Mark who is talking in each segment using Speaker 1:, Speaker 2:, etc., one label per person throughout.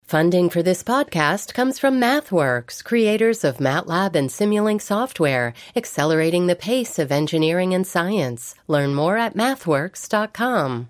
Speaker 1: Funding for this podcast comes from MathWorks, creators of MATLAB and Simulink software, accelerating the pace of engineering and science. Learn more at mathworks.com.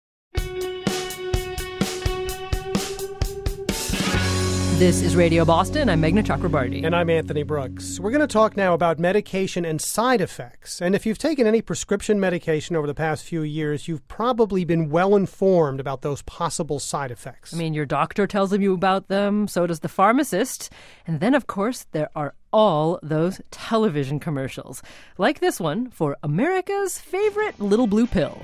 Speaker 2: This is Radio Boston. I'm Meghna Chakrabarty.
Speaker 3: And I'm Anthony Brooks. We're going to talk now about medication and side effects. And if you've taken any prescription medication over the past few years, you've probably been well informed about those possible side effects.
Speaker 2: I mean, your doctor tells you about them, so does the pharmacist. And then, of course, there are all those television commercials, like this one for America's favorite little blue pill.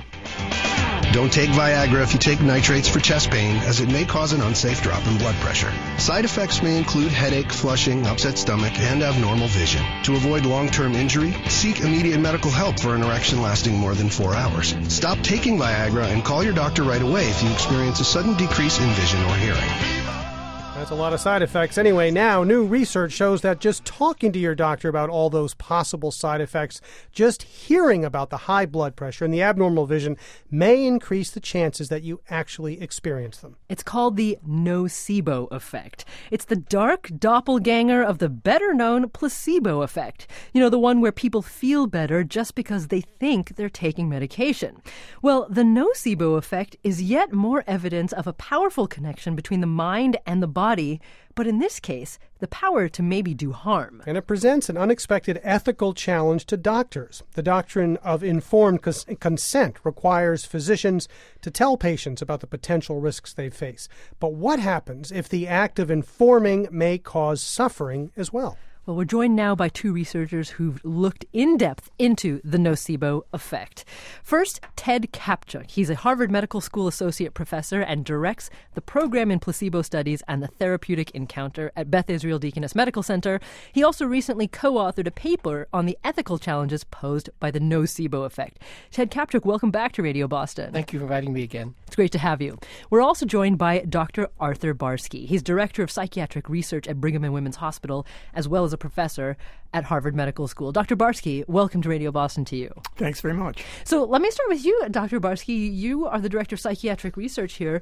Speaker 4: Don't take Viagra if you take nitrates for chest pain, as it may cause an unsafe drop in blood pressure. Side effects may include headache, flushing, upset stomach, and abnormal vision. To avoid long-term injury, seek immediate medical help for an erection lasting more than 4 hours. Stop taking Viagra and call your doctor right away if you experience a sudden decrease in vision or hearing.
Speaker 3: That's a lot of side effects. Anyway, now new research shows that just talking to your doctor about all those possible side effects, just hearing about the high blood pressure and the abnormal vision may increase the chances that you actually experience them.
Speaker 2: It's called the nocebo effect. It's the dark doppelganger of the better-known placebo effect. You know, the one where people feel better just because they think they're taking medication. Well, the nocebo effect is yet more evidence of a powerful connection between the mind and the body, but in this case, the power to maybe do harm.
Speaker 3: And it presents an unexpected ethical challenge to doctors. The doctrine of informed consent requires physicians to tell patients about the potential risks they face. But what happens if the act of informing may cause suffering as well?
Speaker 2: Well, we're joined now by two researchers who've looked in depth into the nocebo effect. First, Ted Kaptchuk. He's a Harvard Medical School associate professor and directs the program in placebo studies and the therapeutic encounter at Beth Israel Deaconess Medical Center. He also recently co-authored a paper on the ethical challenges posed by the nocebo effect. Ted Kaptchuk, welcome back to Radio Boston.
Speaker 5: Thank you for inviting me again.
Speaker 2: It's great to have you. We're also joined by Dr. Arthur Barsky. He's director of psychiatric research at Brigham and Women's Hospital, as well as a professor at Harvard Medical School. Dr. Barsky, welcome to Radio Boston to you.
Speaker 6: Thanks very much.
Speaker 2: So let me start with you, Dr. Barsky. You are the director of psychiatric research here.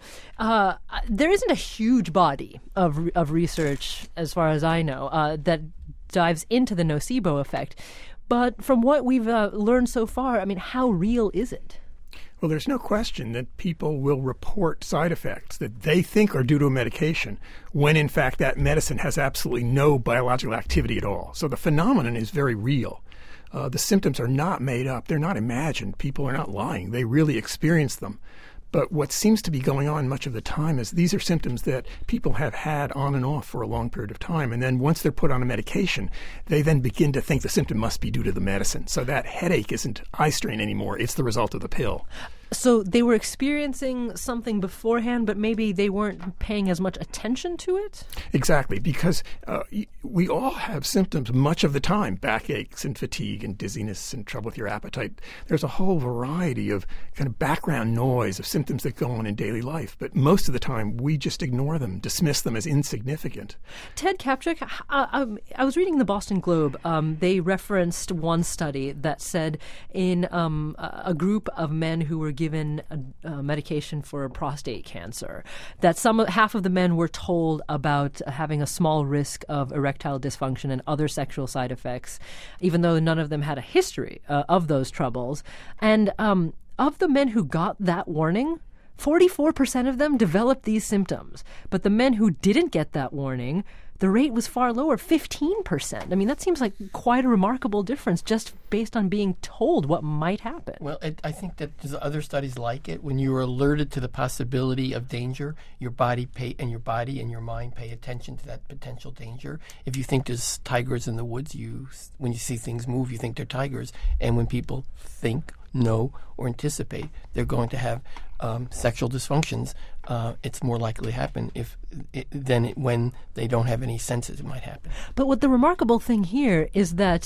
Speaker 2: There isn't a huge body of research, as far as I know, that dives into the nocebo effect. But from what we've learned so far, I mean, how real is it?
Speaker 6: Well, there's no question that people will report side effects that they think are due to a medication when, in fact, that medicine has absolutely no biological activity at all. So the phenomenon is very real. The symptoms are not made up. They're not imagined. People are not lying. They really experience them. But what seems to be going on much of the time is these are symptoms that people have had on and off for a long period of time. And then once they're put on a medication, they then begin to think the symptom must be due to the medicine. So that headache isn't eye strain anymore. It's the result of the pill.
Speaker 2: So they were experiencing something beforehand, but maybe they weren't paying as much attention to it?
Speaker 6: Exactly, because we all have symptoms much of the time, backaches and fatigue and dizziness and trouble with your appetite. There's a whole variety of kind of background noise of symptoms that go on in daily life, but most of the time we just ignore them, dismiss them as insignificant.
Speaker 2: Ted Kaptchuk, I was reading the Boston Globe. They referenced one study that said in a group of men who were given a medication for prostate cancer, that half of the men were told about having a small risk of erectile dysfunction and other sexual side effects, even though none of them had a history of those troubles. And of the men who got that warning, 44% of them developed these symptoms. But the men who didn't get that warning, the rate was far lower, 15%. I mean, that seems like quite a remarkable difference just based on being told what might happen.
Speaker 5: Well, I think that there's other studies like it. When you're alerted to the possibility of danger, your body and your mind pay attention to that potential danger. If you think there's tigers in the woods, when you see things move, you think they're tigers. And when people think, know, or anticipate they're going to have sexual dysfunctions, it's more likely to happen than when they don't have any senses it might happen.
Speaker 2: But what the remarkable thing here is that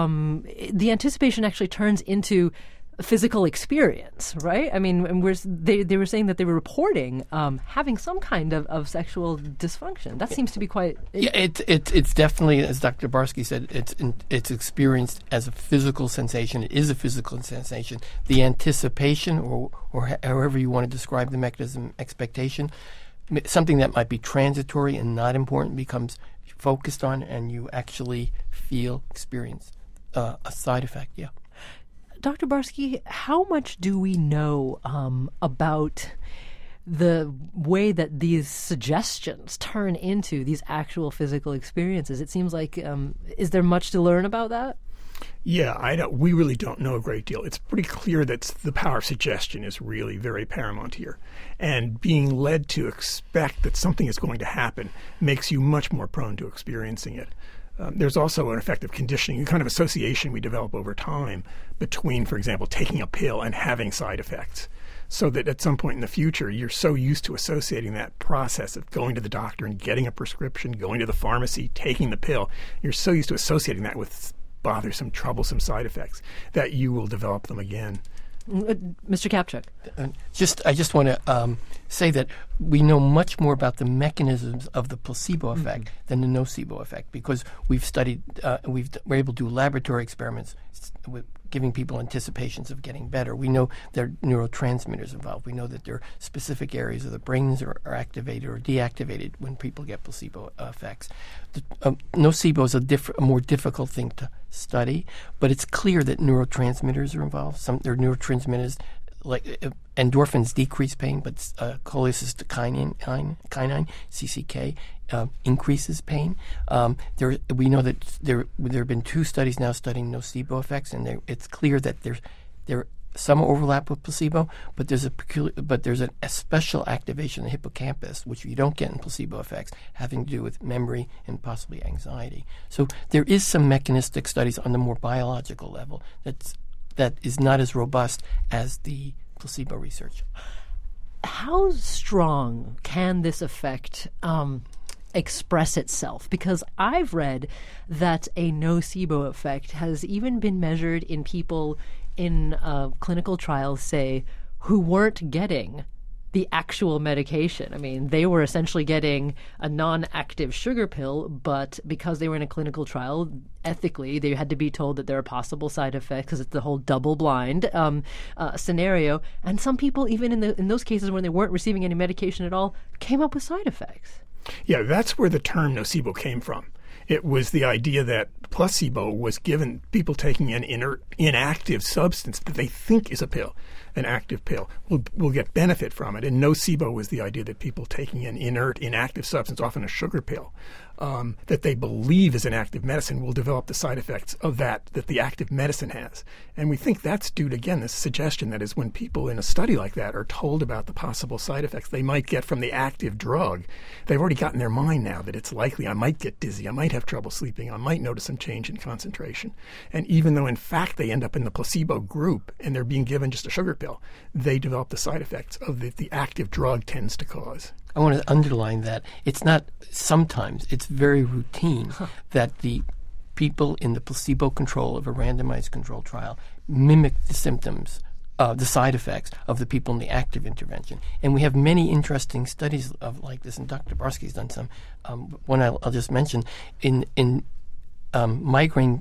Speaker 2: the anticipation actually turns into physical experience, right? I mean, they were saying that they were reporting having some kind of sexual dysfunction. That seems to be quite...
Speaker 5: Yeah, it's definitely, as Dr. Barsky said, it's experienced as a physical sensation. It is a physical sensation. The anticipation, or however you want to describe the mechanism, expectation, something that might be transitory and not important becomes focused on, and you actually experience a side effect. Yeah.
Speaker 2: Dr. Barsky, how much do we know about the way that these suggestions turn into these actual physical experiences? It seems like, is there much to learn about that?
Speaker 6: Yeah, we really don't know a great deal. It's pretty clear that the power of suggestion is really very paramount here. And being led to expect that something is going to happen makes you much more prone to experiencing it. There's also an effect of conditioning, a kind of association we develop over time between, for example, taking a pill and having side effects. So that at some point in the future, you're so used to associating that process of going to the doctor and getting a prescription, going to the pharmacy, taking the pill, you're so used to associating that with bothersome, troublesome side effects that you will develop them again.
Speaker 2: Mr. Kapchuk.
Speaker 5: I just want to say that we know much more about the mechanisms of the placebo effect than the nocebo effect, because we've studied, we're able to do laboratory experiments with giving people anticipations of getting better. We know there are neurotransmitters involved. We know that there are specific areas of the brains are activated or deactivated when people get placebo effects. Nocebo is a more difficult thing to study, but it's clear that neurotransmitters are involved. There are neurotransmitters like endorphins decrease pain, but cholecystokinin, CCK, increases pain. We know that there have been 2 studies now studying nocebo effects, and it's clear that there some overlap with placebo, but there's a special activation in the hippocampus, which you don't get in placebo effects, having to do with memory and possibly anxiety. So there is some mechanistic studies on the more biological level that is not as robust as the placebo research.
Speaker 2: How strong can this effect express itself? Because I've read that a nocebo effect has even been measured in people in clinical trials, say, who weren't getting the actual medication. I mean, they were essentially getting a non-active sugar pill, but because they were in a clinical trial, ethically, they had to be told that there are possible side effects because it's the whole double-blind scenario. And some people, even in those cases when they weren't receiving any medication at all, came up with side effects.
Speaker 6: Yeah, that's where the term nocebo came from. It was the idea that placebo was given people taking an inert, inactive substance that they think is a pill, an active pill, will get benefit from it. And nocebo was the idea that people taking an inert, inactive substance, often a sugar pill, that they believe is an active medicine will develop the side effects of that the active medicine has. And we think that's due to, again, this suggestion that is when people in a study like that are told about the possible side effects they might get from the active drug, they've already got in their mind now that it's likely I might get dizzy, I might have trouble sleeping, I might notice some change in concentration. And even though in fact they end up in the placebo group and they're being given just a sugar pill, they develop the side effects of the active drug tends to cause.
Speaker 5: I want to underline that it's not sometimes, it's very routine that the people in the placebo control of a randomized control trial mimic the symptoms, the side effects of the people in the active intervention. And we have many interesting studies of like this, and Dr. Barsky's done some. One I'll just mention, in migraine,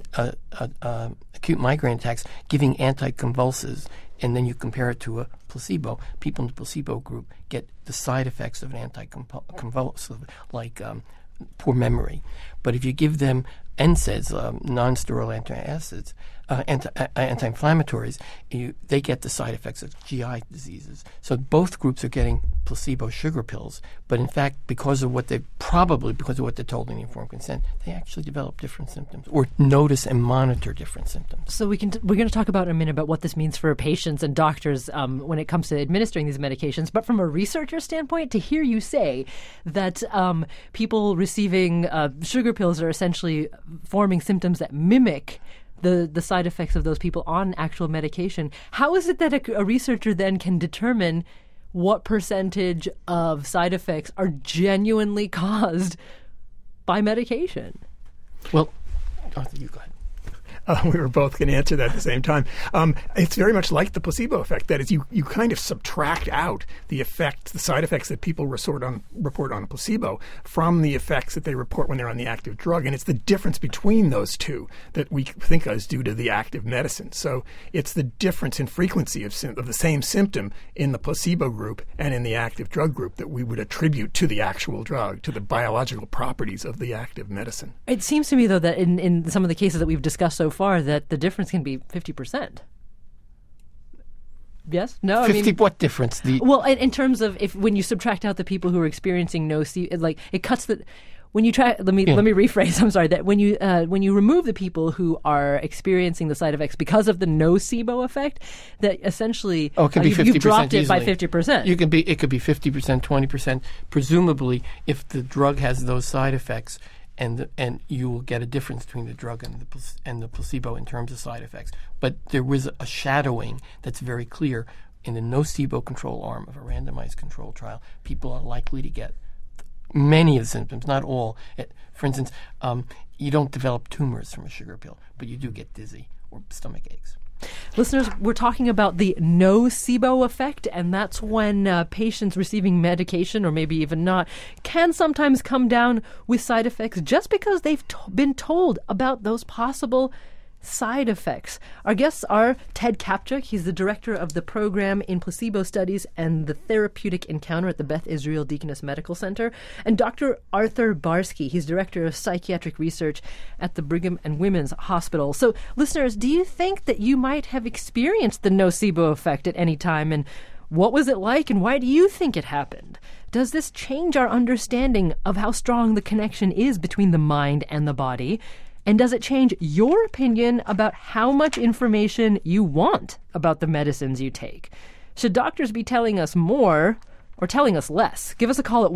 Speaker 5: acute migraine attacks, giving anticonvulsives, and then you compare it to a placebo, people in the placebo group get the side effects of an anticonvulsive, like poor memory. But if you give them NSAIDs, non-steroidal antacids, anti-inflammatories, they get the side effects of GI diseases. So both groups are getting placebo sugar pills, but in fact, because of what they're told in the informed consent, they actually develop different symptoms or notice and monitor different symptoms.
Speaker 2: So we're going to talk about in a minute about what this means for patients and doctors when it comes to administering these medications. But from a researcher standpoint, to hear you say that people receiving sugar pills are essentially forming symptoms that mimic the side effects of those people on actual medication, how is it that a researcher then can determine what percentage of side effects are genuinely caused by medication?
Speaker 5: Well, Arthur, you go ahead.
Speaker 6: We were both going to answer that at the same time. It's very much like the placebo effect. That is, you kind of subtract out the effects, the side effects that people report on a placebo from the effects that they report when they're on the active drug. And it's the difference between those two that we think is due to the active medicine. So it's the difference in frequency of the same symptom in the placebo group and in the active drug group that we would attribute to the actual drug, to the biological properties of the active medicine.
Speaker 2: It seems to me, though, that in some of the cases that we've discussed so far, that the difference can be 50%. Yes? No?
Speaker 5: 50, what difference?
Speaker 2: Well, in terms of when you subtract out the people who are experiencing it cuts the... When you try, let me rephrase. I'm sorry. That when you remove the people who are experiencing the side effects because of the nocebo effect, that essentially
Speaker 5: it could be 50%
Speaker 2: you've dropped it
Speaker 5: easily.
Speaker 2: by 50%.
Speaker 5: It could be 50%, 20%. Presumably, if the drug has those side effects, and you will get a difference between the drug and the placebo in terms of side effects. But there was a shadowing that's very clear in the nocebo control arm of a randomized control trial. People are likely to get many of the symptoms, not all. For instance, you don't develop tumors from a sugar pill, but you do get dizzy or stomach aches.
Speaker 2: Listeners, we're talking about the nocebo effect, and that's when patients receiving medication, or maybe even not, can sometimes come down with side effects just because they've been told about those possible side effects. Our guests are Ted Kaptchuk. He's the director of the program in placebo studies and the therapeutic encounter at the Beth Israel Deaconess Medical Center, and Dr. Arthur Barsky. He's director of psychiatric research at the Brigham and Women's Hospital. So, listeners, do you think that you might have experienced the nocebo effect at any time, and what was it like, and why do you think it happened? Does this change our understanding of how strong the connection is between the mind and the body? And does it change your opinion about how much information you want about the medicines you take? Should doctors be telling us more or telling us less? Give us a call at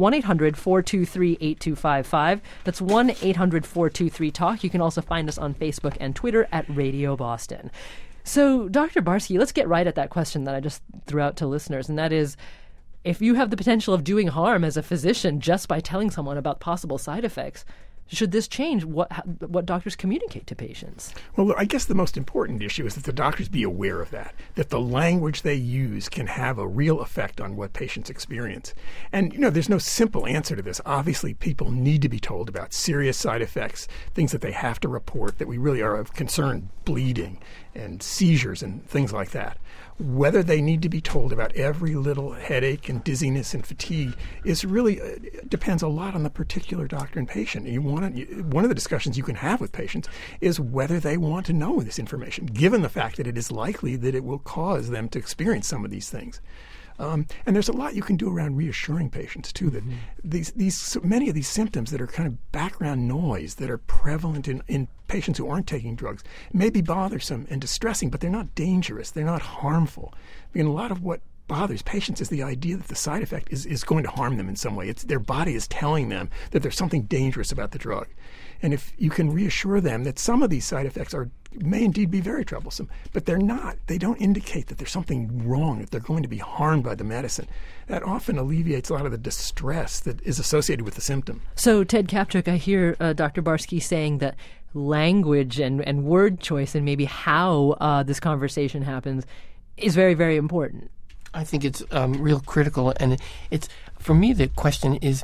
Speaker 2: 1-800-423-8255. That's 1-800-423-TALK. You can also find us on Facebook and Twitter at Radio Boston. So, Dr. Barsky, let's get right at that question that I just threw out to listeners, and that is, if you have the potential of doing harm as a physician just by telling someone about possible side effects, should this change what doctors communicate to patients?
Speaker 6: Well, I guess the most important issue is that the doctors be aware of that the language they use can have a real effect on what patients experience. And, there's no simple answer to this. Obviously, people need to be told about serious side effects, things that they have to report that we really are of concern, bleeding and seizures and things like that. Whether they need to be told about every little headache and dizziness and fatigue is really depends a lot on the particular doctor and patient. One of the discussions you can have with patients is whether they want to know this information, given the fact that it is likely that it will cause them to experience some of these things. And there's a lot you can do around reassuring patients, too, that many of these symptoms that are kind of background noise that are prevalent in patients who aren't taking drugs may be bothersome and distressing, but they're not dangerous. They're not harmful. I mean, a lot of what bothers patients is the idea that the side effect is going to harm them in some way. Their body is telling them that there's something dangerous about the drug. And if you can reassure them that some of these side effects may indeed be very troublesome, but they're not. They don't indicate that there's something wrong, that they're going to be harmed by the medicine. That often alleviates a lot of the distress that is associated with the symptom.
Speaker 2: So, Ted Kaptchuk, I hear Dr. Barsky saying that language and word choice and maybe how this conversation happens is very, very important.
Speaker 5: I think it's real critical, and it's, for me, the question is,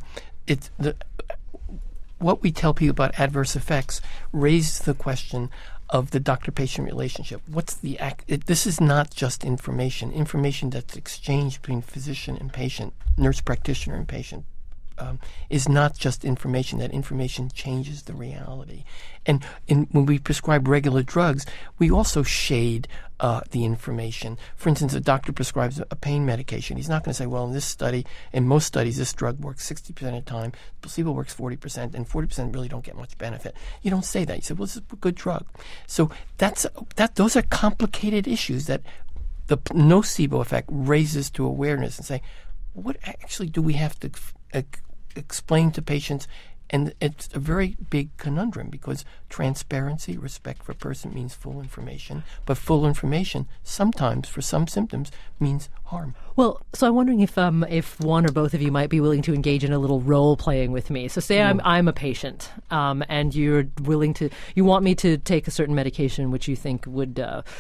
Speaker 5: what we tell people about adverse effects raises the question of the doctor-patient relationship. This is not just information that's exchanged between physician and patient, nurse practitioner and patient. Is not just information. That information changes the reality. And when we prescribe regular drugs, we also shade the information. For instance, a doctor prescribes a pain medication. He's not going to say, well, in this study, in most studies, this drug works 60% of the time, placebo works 40%, and 40% really don't get much benefit. You don't say that. You say, well, this is a good drug. So those are complicated issues that the nocebo effect raises to awareness and say, what actually do we have to explain to patients? And it's a very big conundrum because transparency, respect for person means full information, but full information sometimes for some symptoms means harm.
Speaker 2: Well, so I'm wondering if one or both of you might be willing to engage in a little role playing with me. So say I'm a patient, and you want me to take a certain medication which you think would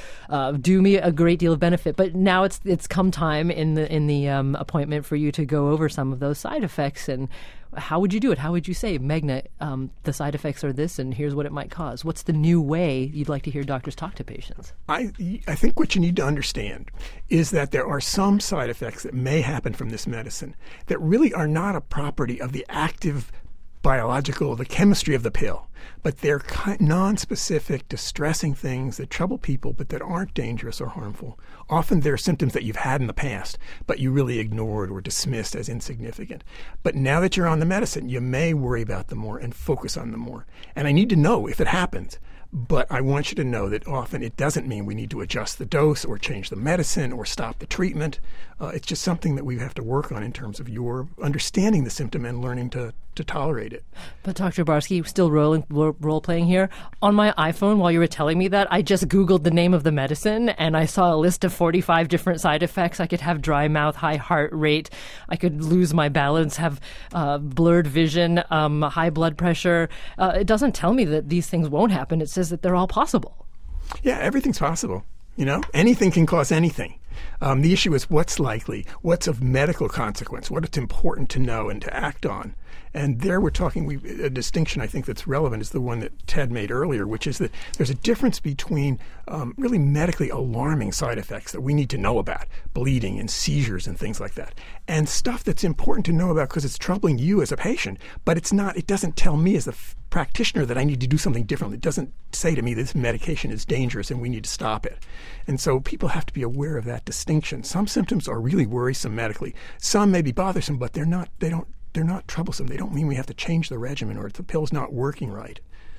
Speaker 2: do me a great deal of benefit. But now it's come time in the appointment for you to go over some of those side effects. And how would you do it? How would you say, Meghna, the side effects are this, and here's what it might cause? What's the new way you'd like to hear doctors talk to patients?
Speaker 6: I think what you need to understand is that there are some side effects that may happen from this medicine that really are not a property of the active biological, the chemistry of the pill, but they're non-specific, distressing things that trouble people but that aren't dangerous or harmful. Often they're symptoms that you've had in the past, but you really ignored or dismissed as insignificant. But now that you're on the medicine, you may worry about them more and focus on them more. And I need to know if it happens. But I want you to know that often it doesn't mean we need to adjust the dose or change the medicine or stop the treatment. It's just something that we have to work on in terms of your understanding the symptom and learning to tolerate it.
Speaker 2: But Dr. Barsky, still role-playing here. On my iPhone, while you were telling me that, I just Googled the name of the medicine, and I saw a list of 45 different side effects. I could have dry mouth, high heart rate. I could lose my balance, have blurred vision, high blood pressure. It doesn't tell me that these things won't happen. It says that they're all possible.
Speaker 6: Yeah, everything's possible. Anything can cause anything. The issue is what's likely, what's of medical consequence, what it's important to know and to act on. And there we're talking, a distinction I think that's relevant is the one that Ted made earlier, which is that there's a difference between really medically alarming side effects that we need to know about, bleeding and seizures and things like that, and stuff that's important to know about because it's troubling you as a patient, but it doesn't tell me as a practitioner that I need to do something different. It doesn't say to me this medication is dangerous and we need to stop it. And so people have to be aware of that distinction. Some symptoms are really worrisome medically. Some may be bothersome, but they're not troublesome. They don't mean we have to change the regimen or if the pill's not working right.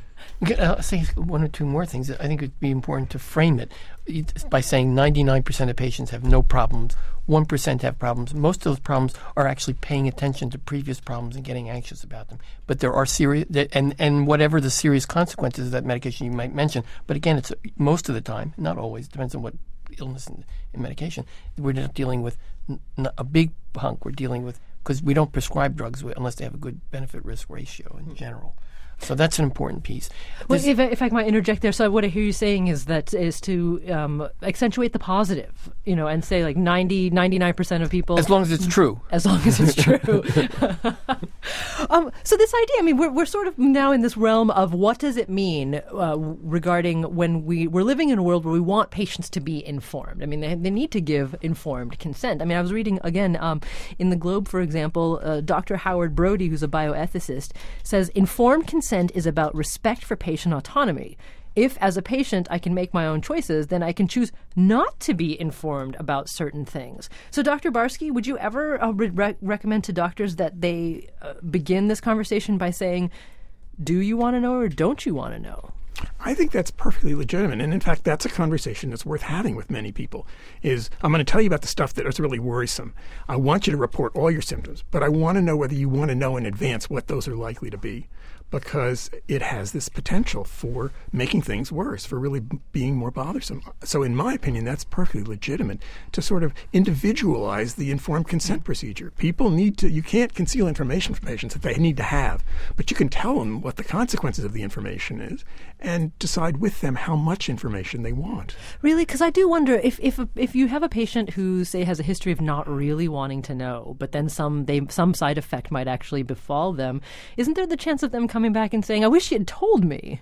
Speaker 5: I'll say one or two more things. I think it would be important to frame it by saying 99% of patients have no problems, 1% have problems. Most of those problems are actually paying attention to previous problems and getting anxious about them. But there are serious, and whatever the serious consequences of that medication you might mention, but again, it's most of the time, not always, depends on what illness and medication, we're not dealing with a big hunk. We're dealing with, because we don't prescribe drugs unless they have a good benefit-risk ratio in general. So that's an important piece.
Speaker 2: Well, if I might interject there, so what I hear you saying is to accentuate the positive, and say like 99% of people.
Speaker 5: As long as it's true.
Speaker 2: As long as it's true. So this idea, we're sort of now in this realm of what does it mean regarding when we're living in a world where we want patients to be informed. They need to give informed consent. I was reading, again, in the Globe, for example, Dr. Howard Brody, who's a bioethicist, says informed consent is about respect for patient autonomy. If, as a patient, I can make my own choices, then I can choose not to be informed about certain things. So, Dr. Barsky, would you ever recommend to doctors that they begin this conversation by saying, do you want to know or don't you want to know?
Speaker 6: I think that's perfectly legitimate. And in fact, that's a conversation that's worth having with many people. I'm going to tell you about the stuff that is really worrisome. I want you to report all your symptoms, but I want to know whether you want to know in advance what those are likely to be, because it has this potential for making things worse, for really being more bothersome. So in my opinion, that's perfectly legitimate to sort of individualize the informed consent procedure. People you can't conceal information from patients that they need to have, but you can tell them what the consequences of the information is and decide with them how much information they want.
Speaker 2: Really? Because I do wonder if you have a patient who, say, has a history of not really wanting to know, but then some side effect might actually befall them, isn't there the chance of them coming back and saying, I wish you had told me?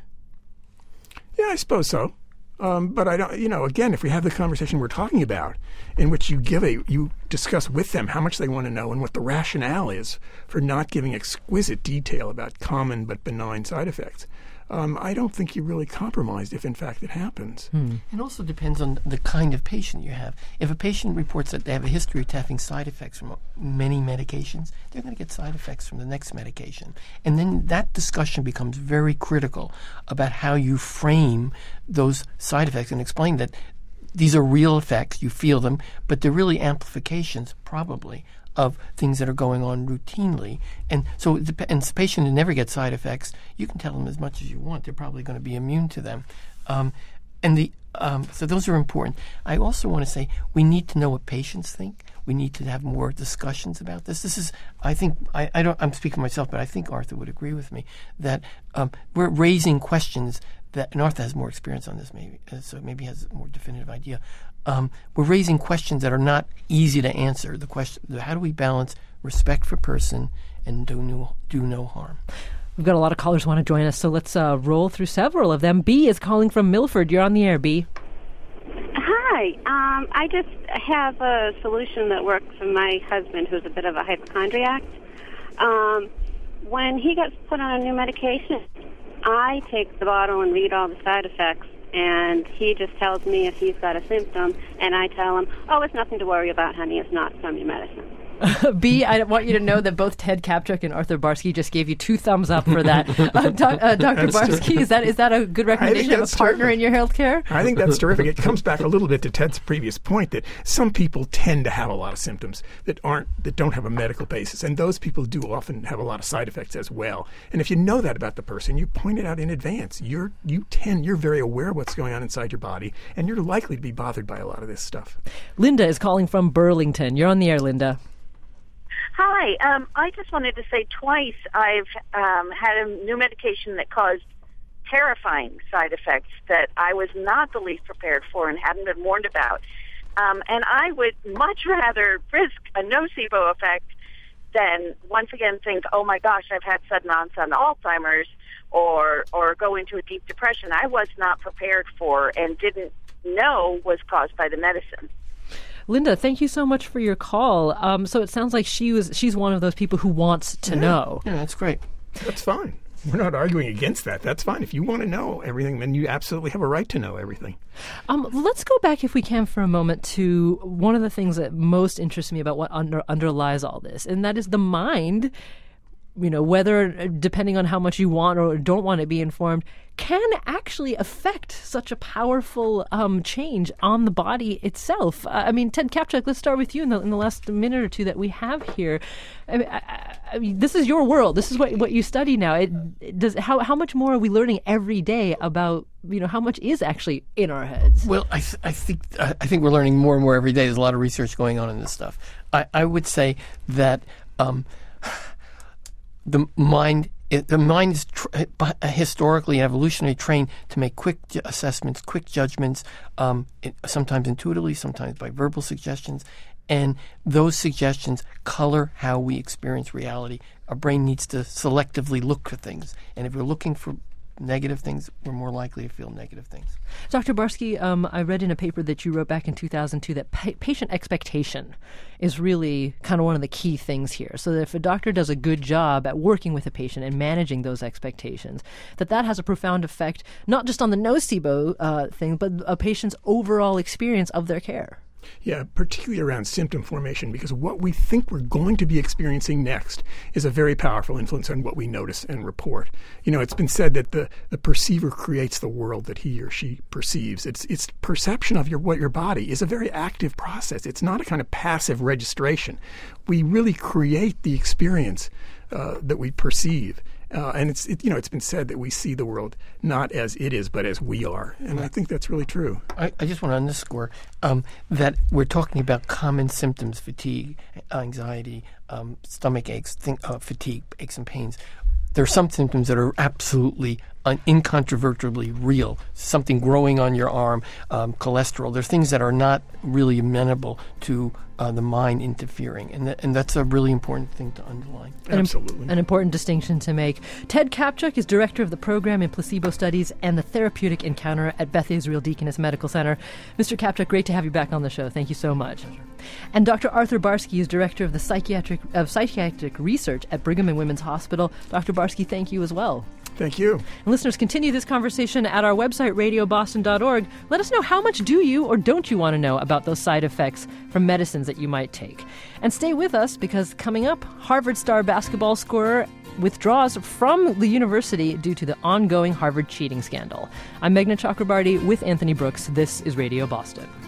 Speaker 6: Yeah, I suppose so. But I don't, again, if we have the conversation we're talking about, in which you discuss with them how much they want to know and what the rationale is for not giving exquisite detail about common but benign side effects, I don't think you're really compromised if, in fact, it happens.
Speaker 5: It also depends on the kind of patient you have. If a patient reports that they have a history of having side effects from many medications, they're going to get side effects from the next medication. And then that discussion becomes very critical about how you frame those side effects and explain that these are real effects, you feel them, but they're really amplifications, probably, of things that are going on routinely. And so and the patient who never gets side effects, you can tell them as much as you want. They're probably going to be immune to them. So those are important. I also want to say we need to know what patients think. we need to have more discussions about this. This is, I think, I'm speaking for myself, but I think Arthur would agree with me that we're raising questions that, and Arthur has more experience on this maybe, so maybe has a more definitive idea. We're raising questions that are not easy to answer. The question, how do we balance respect for person and do no harm?
Speaker 2: We've got a lot of callers who want to join us, so let's roll through several of them. B is calling from Milford. You're on the air, B.
Speaker 7: Hi. I just have a solution that works for my husband, who's a bit of a hypochondriac. When he gets put on a new medication, I take the bottle and read all the side effects, and he just tells me if he's got a symptom, and I tell him, oh, it's nothing to worry about, honey. It's not from your medicine.
Speaker 2: B, I want you to know that both Ted Kaptchuk and Arthur Barsky just gave you 2 thumbs up for that. Dr. Barsky, is that a good recommendation of a partner in your healthcare?
Speaker 6: I think that's terrific. It comes back a little bit to Ted's previous point that some people tend to have a lot of symptoms that don't have a medical basis, and those people do often have a lot of side effects as well. And if you know that about the person, you point it out in advance. You're very aware of what's going on inside your body, and you're likely to be bothered by a lot of this stuff.
Speaker 2: Linda is calling from Burlington. You're on the air, Linda.
Speaker 8: Hi. I just wanted to say twice I've had a new medication that caused terrifying side effects that I was not the least prepared for and hadn't been warned about. And I would much rather risk a nocebo effect than once again think, oh my gosh, I've had sudden onset Alzheimer's or go into a deep depression I was not prepared for and didn't know was caused by the medicine.
Speaker 2: Linda, thank you so much for your call. So it sounds like she's one of those people who wants to know.
Speaker 5: Yeah, that's great.
Speaker 6: That's fine. We're not arguing against that. That's fine. If you want to know everything, then you absolutely have a right to know everything.
Speaker 2: Let's go back, if we can, for a moment to one of the things that most interests me about what underlies all this, and that is the mind. You know, whether, depending on how much you want or don't want to be informed, can actually affect such a powerful change on the body itself. I mean, Ted Kaptchuk, let's start with you in the last minute or two that we have here. I mean, this is your world. This is what you study now. How much more are we learning every day about, how much is actually in our heads?
Speaker 5: Well, I think we're learning more and more every day. There's a lot of research going on in this stuff. I would say that the mind is historically and evolutionarily trained to make quick assessments, quick judgments, sometimes intuitively, sometimes by verbal suggestions. And those suggestions color how we experience reality. Our brain needs to selectively look for things. And if we're looking for negative things, we're more likely to feel negative things.
Speaker 2: Dr. Barsky, I read in a paper that you wrote back in 2002 that patient expectation is really kind of one of the key things here. So that if a doctor does a good job at working with a patient and managing those expectations, that has a profound effect, not just on the nocebo thing, but a patient's overall experience of their care.
Speaker 6: Yeah, particularly around symptom formation, because what we think we're going to be experiencing next is a very powerful influence on what we notice and report. It's been said that the perceiver creates the world that he or she perceives. Its perception of what your body is a very active process. It's not a kind of passive registration. We really create the experience that we perceive. And it's been said that we see the world not as it is, but as we are. And I think that's really true.
Speaker 5: I just want to underscore that we're talking about common symptoms: fatigue, anxiety, stomach aches, fatigue, aches and pains. There are some symptoms that are absolutely incontrovertibly real. Something growing on your arm, cholesterol. There are things that are not really amenable to the mind interfering. And that's a really important thing to underline.
Speaker 6: Absolutely.
Speaker 2: An important distinction to make. Ted Kaptchuk is director of the program in placebo studies and the therapeutic encounter at Beth Israel Deaconess Medical Center. Mr. Kaptchuk, great to have you back on the show. Thank you so much. And Dr. Arthur Barsky is director of the psychiatric research at Brigham and Women's Hospital. Dr. Barsky, thank you as well.
Speaker 6: Thank you.
Speaker 2: And listeners, continue this conversation at our website, radioboston.org. Let us know how much do you or don't you want to know about those side effects from medicines that you might take. And stay with us, because coming up, Harvard star basketball scorer withdraws from the university due to the ongoing Harvard cheating scandal. I'm Meghna Chakrabarty with Anthony Brooks. This is Radio Boston.